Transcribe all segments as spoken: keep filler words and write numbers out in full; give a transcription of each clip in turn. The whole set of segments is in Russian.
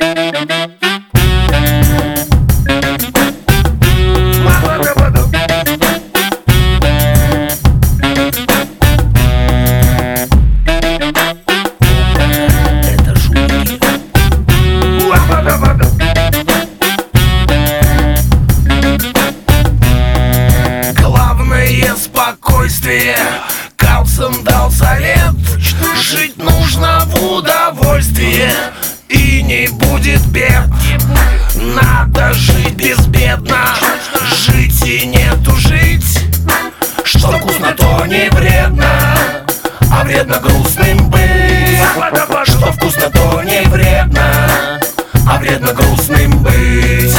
Спокойствие. Карлсон дал совет: жить нужно в удовольствие, и не будет бед. Надо жить безбедно, жить и не тужить. Что вкусно, то не вредно, а вредно грустным быть. Что вкусно, то не вредно, а вредно грустным быть.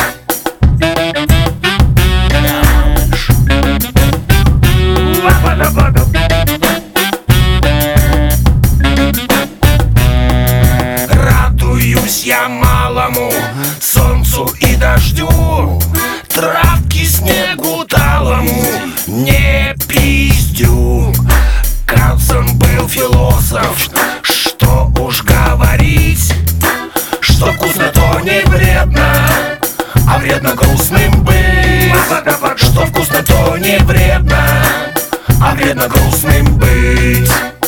Радуюсь я малому, солнцу и дождю, травке, снегу талому не пиздю. Карлсон был философ, что уж говорить. Что вкусно, то не вредно, а вредно грустным быть. Что вкусно, то не вредно, а вредно грустным быть.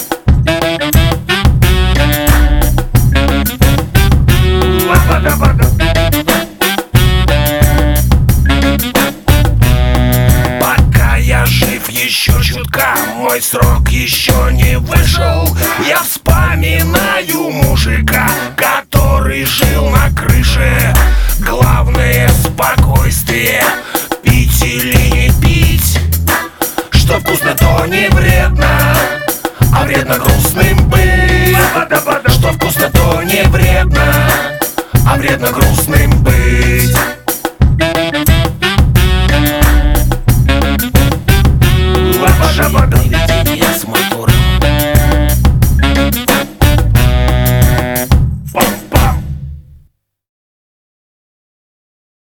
Пока я жив еще чутка, мой срок еще не вышел, я вспоминаю мужика, который жил на крыше. Главное спокойствие, пить или не пить. Что вкусно, то не вредно, а вредно грустным быть. Что вкусно, то не вредно, а вредно грустным быть.